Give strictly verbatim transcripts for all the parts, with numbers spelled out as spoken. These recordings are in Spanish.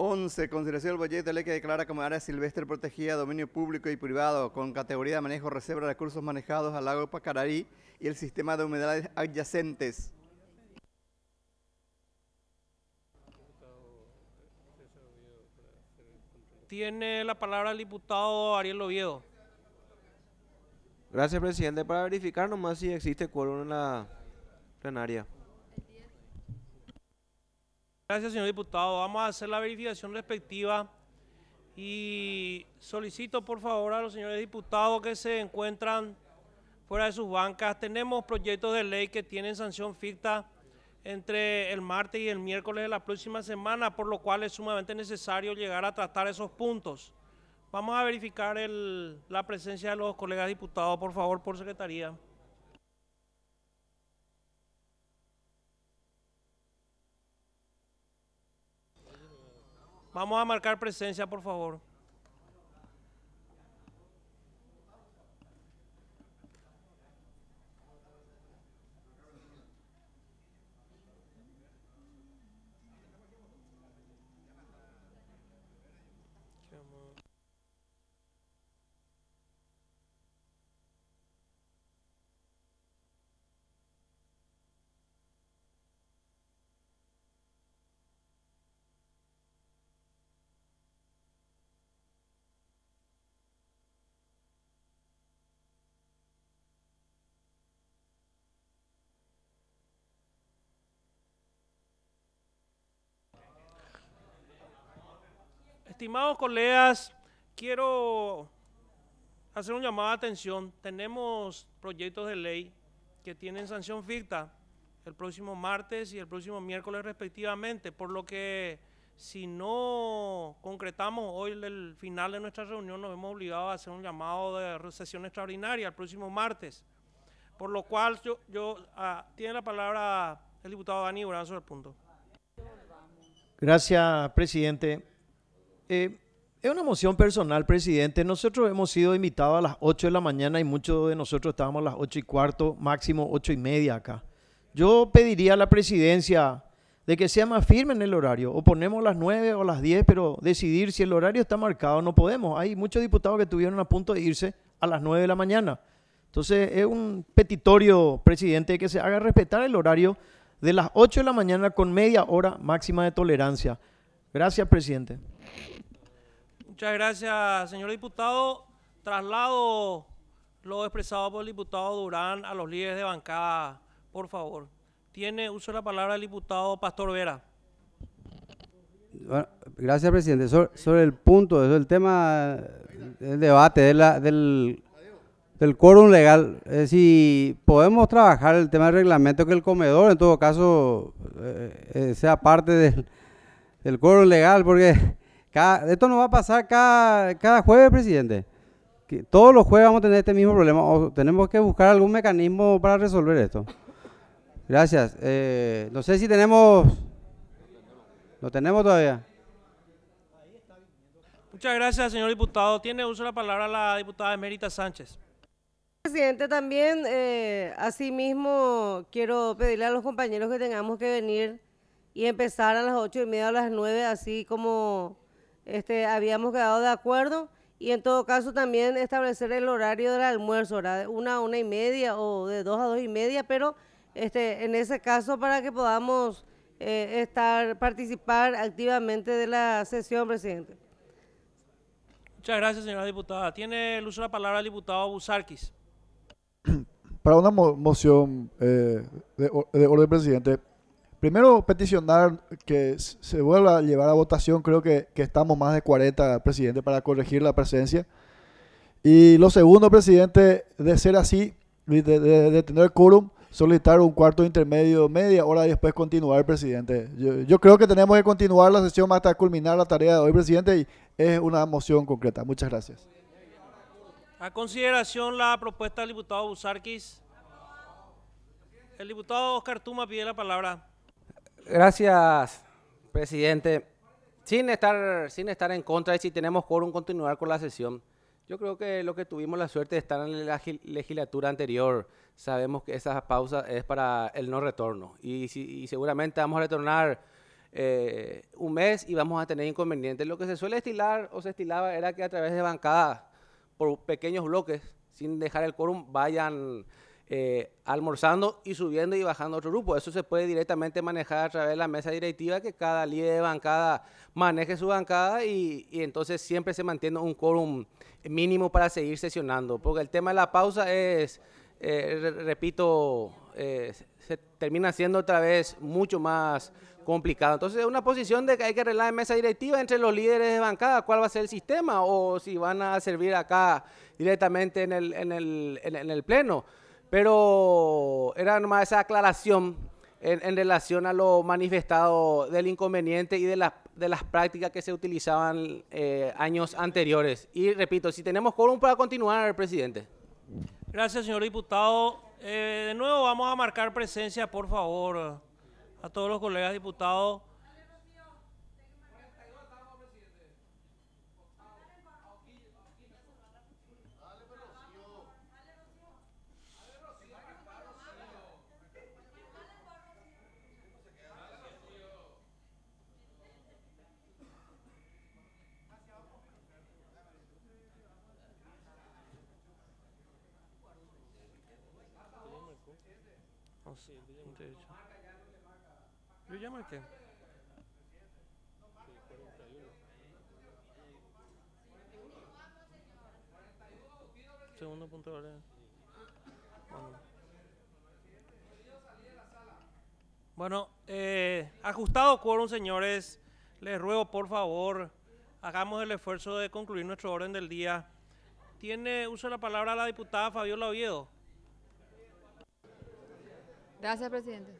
once. Consideración del proyecto de ley que declara como área silvestre protegida, dominio público y privado, con categoría de manejo reserva de recursos manejados al lago Pacaraí y el sistema de humedales adyacentes. Tiene la palabra el diputado Ariel Oviedo. Gracias, presidente. Para verificar nomás si existe quórum en la plenaria. Gracias, señor diputado. Vamos a hacer la verificación respectiva y solicito por favor a los señores diputados que se encuentran fuera de sus bancas. Tenemos proyectos de ley que tienen sanción ficta entre el martes y el miércoles de la próxima semana, por lo cual es sumamente necesario llegar a tratar esos puntos. Vamos a verificar el, la presencia de los colegas diputados, por favor, por secretaría. Vamos a marcar presencia, por favor. Estimados colegas, quiero hacer un llamado de atención. Tenemos proyectos de ley que tienen sanción ficta el próximo martes y el próximo miércoles respectivamente, por lo que si no concretamos hoy el final de nuestra reunión, nos vemos obligados a hacer un llamado de sesión extraordinaria el próximo martes. Por lo cual, yo, yo ah, tiene la palabra el diputado Dani Durán sobre el punto. Gracias, presidente. Eh, es una moción personal, presidente. Nosotros hemos sido invitados a las ocho de la mañana y muchos de nosotros estábamos a las ocho y cuarto, máximo ocho y media acá. Yo pediría a la presidencia de que sea más firme en el horario. O ponemos las nueve o las diez, pero decidir si el horario está marcado no podemos. Hay muchos diputados que estuvieron a punto de irse a las nueve de la mañana. Entonces es un petitorio, presidente, que se haga respetar el horario de las ocho de la mañana con media hora máxima de tolerancia. Gracias, presidente. Muchas gracias, señor diputado. Traslado lo expresado por el diputado Durán a los líderes de bancada, por favor. Tiene uso de la palabra el diputado Pastor Vera. Bueno, gracias, presidente. Sobre, sobre el punto, sobre el tema del debate de la, del, del quórum legal, eh, si podemos trabajar el tema del reglamento, que el comedor en todo caso eh, eh, sea parte del, del quórum legal, porque cada, esto no va a pasar cada, cada jueves, presidente. Que todos los jueves vamos a tener este mismo problema, o tenemos que buscar algún mecanismo para resolver esto. Gracias. Eh, no sé si tenemos... ¿Lo tenemos todavía? Muchas gracias, señor diputado. Tiene uso de la palabra la diputada Emérita Sánchez. Presidente, también eh, asimismo quiero pedirle a los compañeros que tengamos que venir y empezar a las ocho y media o a las nueve, así como este, habíamos quedado de acuerdo, y en todo caso también establecer el horario del almuerzo, ¿verdad? De una a una y media o de dos a dos y media, pero este, en ese caso para que podamos eh, estar, participar activamente de la sesión, presidente. Muchas gracias, señora diputada. Tiene el uso de la palabra el diputado Busarquis. Para una mo moción eh, de, de orden, presidente, primero peticionar que se vuelva a llevar a votación. Creo que, que estamos más de cuarenta, presidente, para corregir la presencia. Y lo segundo, presidente, de ser así, de, de, de tener quórum, solicitar un cuarto intermedio, media hora y después continuar, presidente. Yo, yo creo que tenemos que continuar la sesión hasta culminar la tarea de hoy, presidente, y es una moción concreta. Muchas gracias. A consideración la propuesta del diputado Busarquis. El diputado Oscar Tuma pide la palabra. Gracias, presidente. Sin estar, sin estar en contra de si tenemos quórum continuar con la sesión. Yo creo que lo que tuvimos la suerte de estar en la legislatura anterior, sabemos que esa pausa es para el no retorno. Y, si, y seguramente vamos a retornar eh, un mes y vamos a tener inconvenientes. Lo que se suele estilar o se estilaba era que a través de bancada, por pequeños bloques, sin dejar el quórum, vayan eh, almorzando y subiendo y bajando otro grupo. Eso se puede directamente manejar a través de la mesa directiva, que cada líder de bancada maneje su bancada y, y entonces siempre se mantiene un quórum mínimo para seguir sesionando. Porque el tema de la pausa es, eh, re- repito, eh, se termina siendo otra vez mucho más complicado. Entonces es una posición de que hay que arreglar en mesa directiva entre los líderes de bancada cuál va a ser el sistema o si van a servir acá directamente en el, en el, en, en el pleno. Pero era nomás esa aclaración en, en relación a lo manifestado del inconveniente y de, la, de las prácticas que se utilizaban eh, años anteriores. Y repito, si tenemos quórum para continuar, presidente. Gracias, señor diputado. Eh, de nuevo vamos a marcar presencia, por favor, a todos los colegas diputados. No sé, yo ya marqué. Segundo punto de orden. Bueno, bueno eh, ajustado quórum, señores. Les ruego, por favor, hagamos el esfuerzo de concluir nuestro orden del día. Tiene uso de la palabra la diputada Fabiola Oviedo. Gracias, presidente.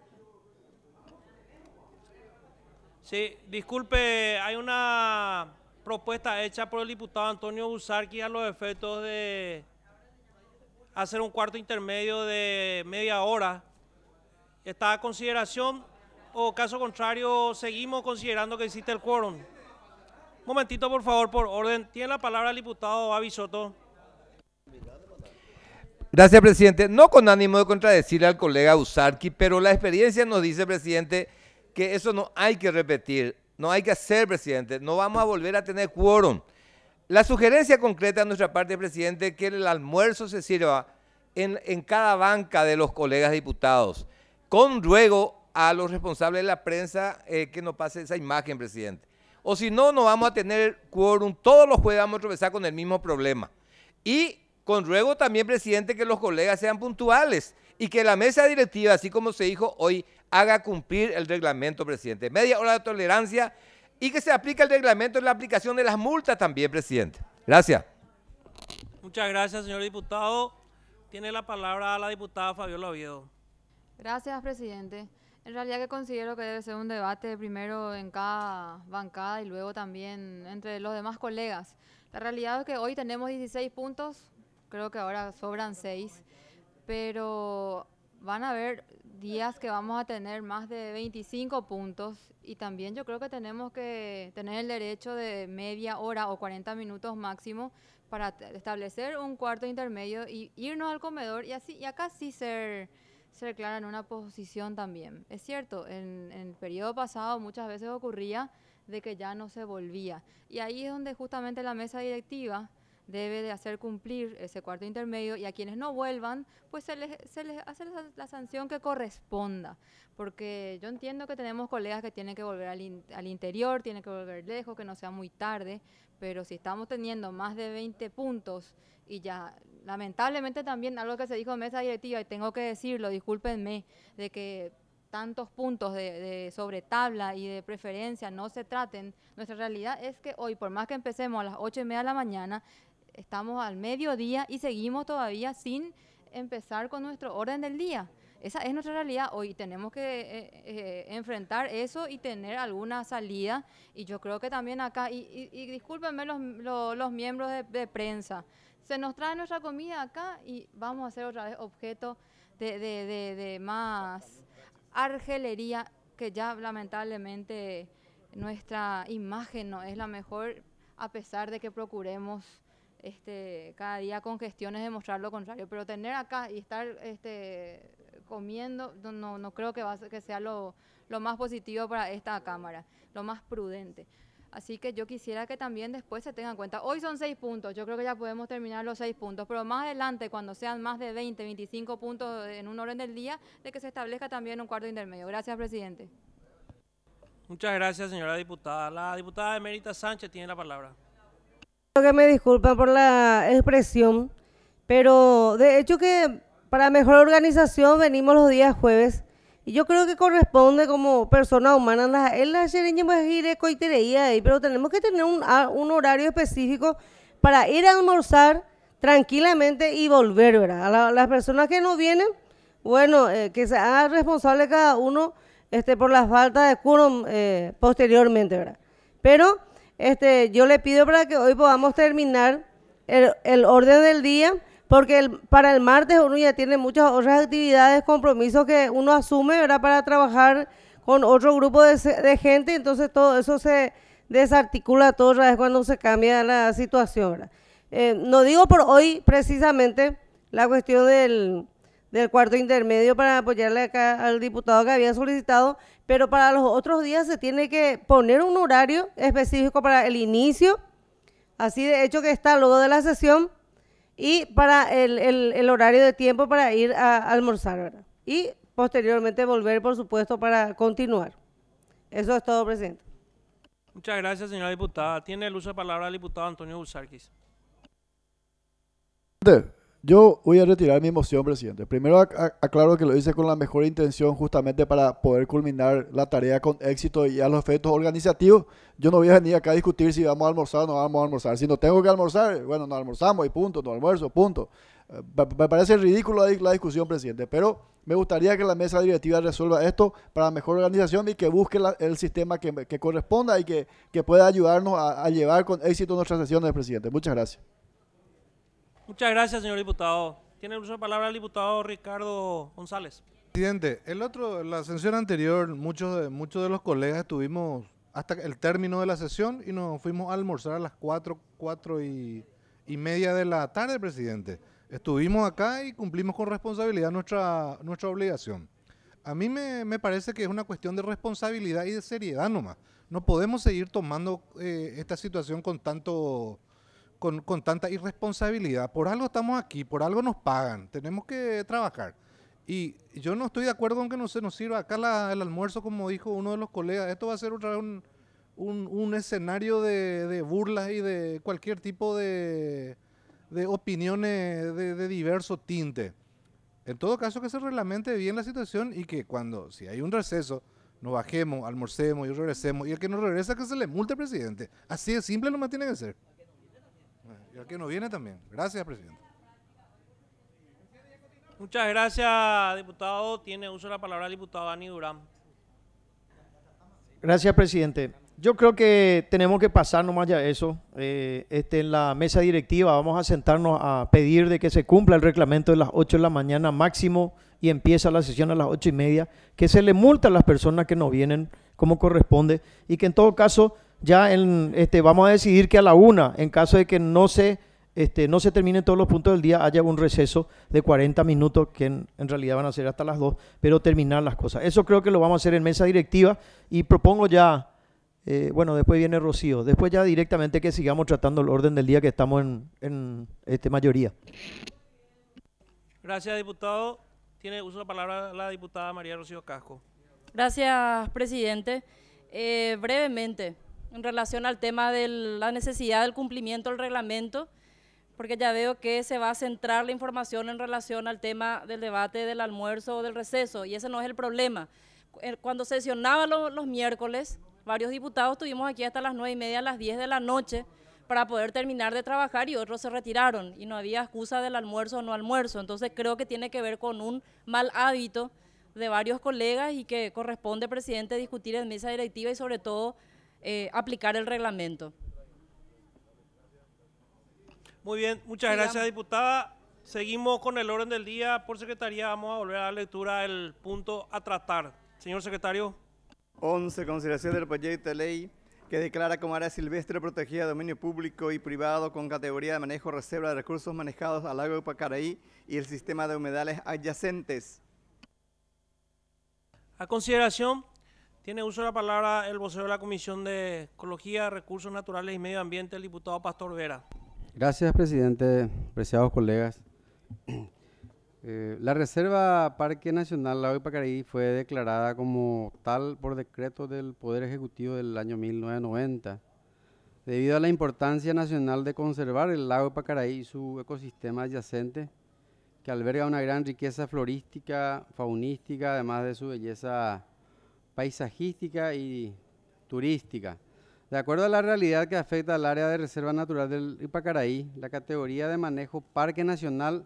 Sí, disculpe, hay una propuesta hecha por el diputado Antonio Busarqui a los efectos de hacer un cuarto intermedio de media hora. ¿Está a consideración o caso contrario seguimos considerando que existe el quórum? Un momentito, por favor, por orden. Tiene la palabra el diputado Avi Soto. Gracias, presidente. No con ánimo de contradecir al colega Busarqui, pero la experiencia nos dice, presidente, que eso no hay que repetir, no hay que hacer, presidente. No vamos a volver a tener quórum. La sugerencia concreta de nuestra parte, presidente, que el almuerzo se sirva en, en cada banca de los colegas diputados, con ruego a los responsables de la prensa eh, que nos pase esa imagen, presidente. O si no, no vamos a tener quórum. Todos los jueves vamos a tropezar con el mismo problema. Y con ruego también, presidente, que los colegas sean puntuales y que la mesa directiva, así como se dijo hoy, haga cumplir el reglamento, presidente. Media hora de tolerancia y que se aplique el reglamento en la aplicación de las multas también, presidente. Gracias. Muchas gracias, señor diputado. Tiene la palabra la diputada Fabiola Oviedo. Gracias, presidente. En realidad que considero que debe ser un debate primero en cada bancada y luego también entre los demás colegas. La realidad es que hoy tenemos dieciséis puntos, creo que ahora sobran seis, pero van a haber días que vamos a tener más de veinticinco puntos y también yo creo que tenemos que tener el derecho de media hora o cuarenta minutos máximo para establecer un cuarto intermedio y irnos al comedor y así y acá sí ser... ser clara en una posición también. Es cierto, en, en el periodo pasado muchas veces ocurría de que ya no se volvía. Y ahí es donde justamente la mesa directiva debe de hacer cumplir ese cuarto intermedio y a quienes no vuelvan, pues se les, se les hace la, la sanción que corresponda. Porque yo entiendo que tenemos colegas que tienen que volver al, in, al interior, tienen que volver lejos, que no sea muy tarde, pero si estamos teniendo más de veinte puntos y ya, lamentablemente también algo que se dijo en mesa directiva, y tengo que decirlo, discúlpenme, de que tantos puntos de, de sobre tabla y de preferencia no se traten. Nuestra realidad es que hoy, por más que empecemos a las ocho y media de la mañana, estamos al mediodía y seguimos todavía sin empezar con nuestro orden del día. Esa es nuestra realidad hoy. Tenemos que eh, eh, enfrentar eso y tener alguna salida. Y yo creo que también acá, y, y, y discúlpenme los, los, los miembros de, de prensa, se nos trae nuestra comida acá y vamos a ser otra vez objeto de, de, de, de más argelería, que ya lamentablemente nuestra imagen no es la mejor, a pesar de que procuremos este, cada día con gestiones demostrar lo contrario. Pero tener acá y estar este, comiendo, no, no, no creo que, va a ser- que sea lo, lo más positivo para esta Cámara, lo más prudente. Así que yo quisiera que también después se tengan en cuenta. Hoy son seis puntos, yo creo que ya podemos terminar los seis puntos, pero más adelante, cuando sean más de veinte, veinticinco puntos en un orden del día, de que se establezca también un cuarto intermedio. Gracias, presidente. Muchas gracias, señora diputada. La diputada Emérita Sánchez tiene la palabra. Creo que me disculpan por la expresión, pero de hecho que para mejor organización venimos los días jueves y yo creo que corresponde como persona humana, la- en la xeriña pues ir a coitería ahí, pero tenemos que tener un, a- un horario específico para ir a almorzar tranquilamente y volver, ¿verdad? A la- las personas que no vienen, bueno, eh, que se haga responsable cada uno este, por la falta de quórum eh, posteriormente, ¿verdad? Pero este, yo le pido para que hoy podamos terminar el, el orden del día, porque el- para el martes uno ya tiene muchas otras actividades, compromisos que uno asume, ¿verdad? Para trabajar con otro grupo de, se- de gente, entonces todo eso se desarticula todo otra vez cuando se cambia la situación, ¿verdad? Eh, no digo por hoy precisamente la cuestión del, del cuarto intermedio para apoyarle acá al diputado que había solicitado, pero para los otros días se tiene que poner un horario específico para el inicio, así de hecho que está luego de la sesión, y para el, el- el horario de tiempo para ir a, almorzar, ¿verdad? Y posteriormente volver, por supuesto, para continuar. Eso es todo, presidente. Muchas gracias, señora diputada. Tiene el uso de palabra el diputado Antonio Busarquis. Yo voy a retirar mi moción, presidente. Primero ac- ac- aclaro que lo hice con la mejor intención justamente para poder culminar la tarea con éxito y a los efectos organizativos. Yo no voy a venir acá a discutir si vamos a almorzar o no vamos a almorzar. Si no tengo que almorzar, bueno, no almorzamos y punto, no almuerzo, punto. Eh, Me me parece ridículo la, di- la discusión, presidente, pero me gustaría que la mesa directiva resuelva esto para mejor organización y que busque la- el sistema que, que corresponda y que, que pueda ayudarnos a, a llevar con éxito nuestras sesiones, presidente. Muchas gracias. Muchas gracias, señor diputado. Tiene el uso de palabra el diputado Ricardo González. Presidente, el otro, la sesión anterior, muchos de, muchos de los colegas estuvimos hasta el término de la sesión y nos fuimos a almorzar a las cuatro, cuatro y, y media de la tarde, presidente. Estuvimos acá y cumplimos con responsabilidad nuestra, nuestra obligación. A mí me, me parece que es una cuestión de responsabilidad y de seriedad nomás. No podemos seguir tomando eh, esta situación con tanto... Con, con tanta irresponsabilidad. Por algo estamos aquí, por algo nos pagan, tenemos que trabajar. Y yo no estoy de acuerdo con que no se nos sirva acá la- el almuerzo, como dijo uno de los colegas. Esto va a ser otra vez un, un, un escenario de, de burlas y de cualquier tipo de, de opiniones de, de diverso tinte. En todo caso, que se reglamente bien la situación y que cuando, si hay un receso, nos bajemos, almorcemos y regresemos. Y el que no regresa, que se le multe, presidente. Así de simple nomás tiene que ser. Y al que no viene también. Gracias, presidente. Muchas gracias, diputado. Tiene uso de la palabra el diputado Dani Durán. Gracias, presidente. Yo creo que tenemos que pasar nomás ya eso. Eh, este, en la mesa directiva vamos a sentarnos a pedir de que se cumpla el reglamento de las ocho de la mañana máximo y empieza la sesión a las ocho y media, que se le multa a las personas que no vienen como corresponde y que en todo caso ya en, este, vamos a decidir que a la una, en caso de que no se, este, no se terminen todos los puntos del día, haya un receso de cuarenta minutos, que en, en realidad van a ser hasta las dos, pero terminar las cosas. Eso creo que lo vamos a hacer en mesa directiva y propongo ya, eh, bueno, después viene Rocío, después ya directamente que sigamos tratando el orden del día que estamos en, en este, mayoría. Gracias, diputado. Tiene uso de la palabra la diputada María Rocío Casco. Gracias, presidente. Eh, brevemente, en relación al tema de la necesidad del cumplimiento del reglamento, porque ya veo que se va a centrar la información en relación al tema del debate del almuerzo o del receso, y ese no es el problema. Eh, Cuando sesionaba lo- los miércoles, varios diputados estuvimos aquí hasta las nueve y media, a las diez de la noche, para poder terminar de trabajar y otros se retiraron, y no había excusa del almuerzo o no almuerzo. Entonces creo que tiene que ver con un mal hábito de varios colegas y que corresponde, presidente, discutir en mesa directiva y sobre todo eh, aplicar el reglamento. Muy bien, muchas Sigamos. gracias, diputada. Seguimos con el orden del día. Por secretaría vamos a volver a dar lectura del punto a tratar. Señor secretario. once. Consideración del proyecto de ley que declara como área silvestre protegida de dominio público y privado con categoría de manejo reserva de recursos manejados al lago de Pacaraí y el sistema de humedales adyacentes. A consideración, tiene uso de la palabra el vocero de la Comisión de Ecología, Recursos Naturales y Medio Ambiente, el diputado Pastor Vera. Gracias, presidente, apreciados colegas. Eh, la Reserva Parque Nacional Lago Ipacaraí fue declarada como tal por decreto del Poder Ejecutivo del año mil novecientos noventa, debido a la importancia nacional de conservar el lago Ipacaraí y su ecosistema adyacente, que alberga una gran riqueza florística, faunística, además de su belleza paisajística y turística. De acuerdo a la realidad que afecta al área de reserva natural del Ipacaraí, la categoría de manejo Parque Nacional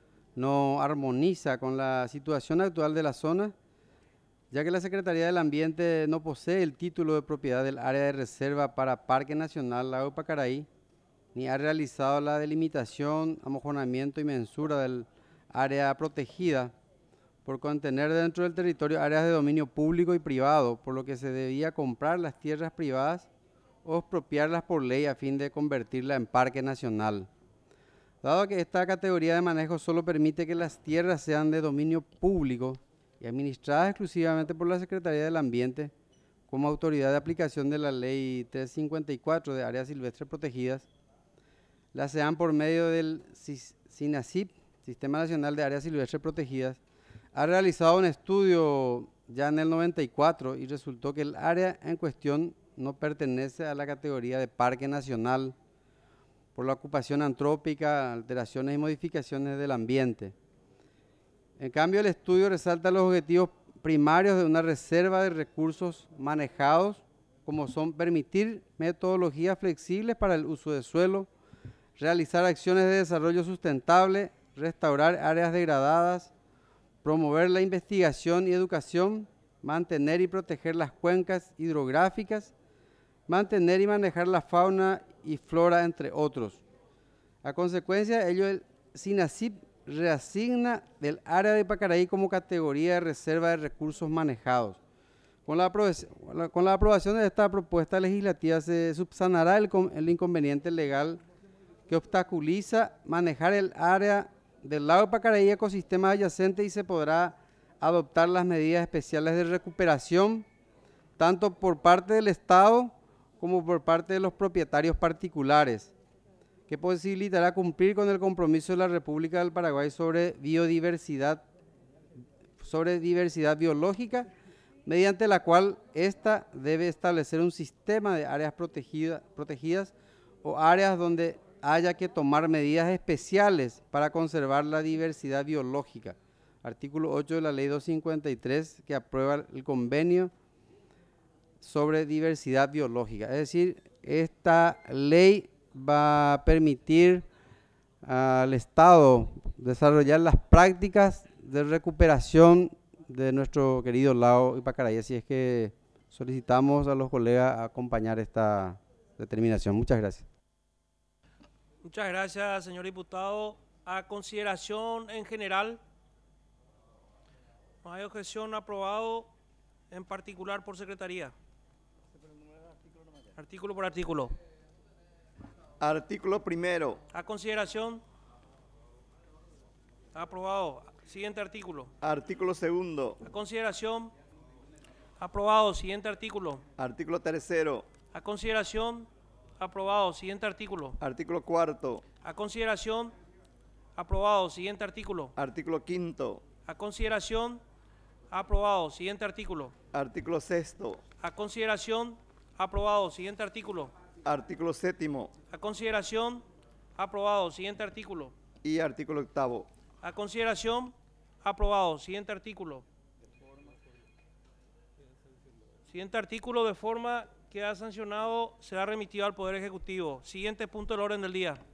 no armoniza con la situación actual de la zona, ya que la Secretaría del Ambiente no posee el título de propiedad del área de reserva para Parque Nacional Lago Ipacaraí, ni ha realizado la delimitación, amojonamiento y mensura del área protegida, por contener dentro del territorio áreas de dominio público y privado, por lo que se debía comprar las tierras privadas o expropiarlas por ley a fin de convertirla en parque nacional. Dado que esta categoría de manejo solo permite que las tierras sean de dominio público y administradas exclusivamente por la Secretaría del Ambiente, como autoridad de aplicación de la Ley trescientos cincuenta y cuatro de áreas silvestres protegidas, las sean por medio del SINASIP, Sistema Nacional de Áreas Silvestres Protegidas, ha realizado un estudio ya en el noventa y cuatro y resultó que el área en cuestión no pertenece a la categoría de parque nacional por la ocupación antrópica, alteraciones y modificaciones del ambiente. En cambio, el estudio resalta los objetivos primarios de una reserva de recursos manejados, como son permitir metodologías flexibles para el uso de suelo, realizar acciones de desarrollo sustentable, restaurar áreas degradadas, promover la investigación y educación, mantener y proteger las cuencas hidrográficas, mantener y manejar la fauna y flora, entre otros. A consecuencia de ello, el SINASIP reasigna el área de Ipacaraí como categoría de reserva de recursos manejados. Con la, con la aprobación de esta propuesta legislativa se subsanará el, el inconveniente legal que obstaculiza manejar el área del lago Ipacaraí y ecosistemas adyacentes, y se podrá adoptar las medidas especiales de recuperación tanto por parte del Estado como por parte de los propietarios particulares, que posibilitará cumplir con el compromiso de la República del Paraguay sobre biodiversidad, sobre diversidad biológica, mediante la cual ésta debe establecer un sistema de áreas protegida, protegidas o áreas donde haya que tomar medidas especiales para conservar la diversidad biológica. Artículo ocho de la Ley doscientos cincuenta y tres, que aprueba el convenio sobre diversidad biológica. Es decir, esta ley va a permitir al Estado desarrollar las prácticas de recuperación de nuestro querido lago Ipacaraí. Así es que solicitamos a los colegas acompañar esta determinación. Muchas gracias. Muchas gracias, señor diputado. A consideración en general, no hay objeción, aprobado, en particular por secretaría. Artículo por artículo. Artículo primero. A consideración. Aprobado. Siguiente artículo. Artículo segundo. A consideración. Aprobado. Siguiente artículo. Artículo tercero. A consideración. Aprobado. Siguiente artículo. Artículo cuarto. A consideración. Aprobado. Siguiente artículo. Artículo quinto. A consideración. Aprobado. Siguiente artículo. Artículo sexto. A consideración. Aprobado. Siguiente artículo. Artículo séptimo. A consideración. Aprobado. Siguiente artículo. Y artículo octavo. A consideración. Aprobado. Siguiente artículo. Siguiente artículo, de forma que ha sancionado, será remitido al Poder Ejecutivo. Siguiente punto del orden del día.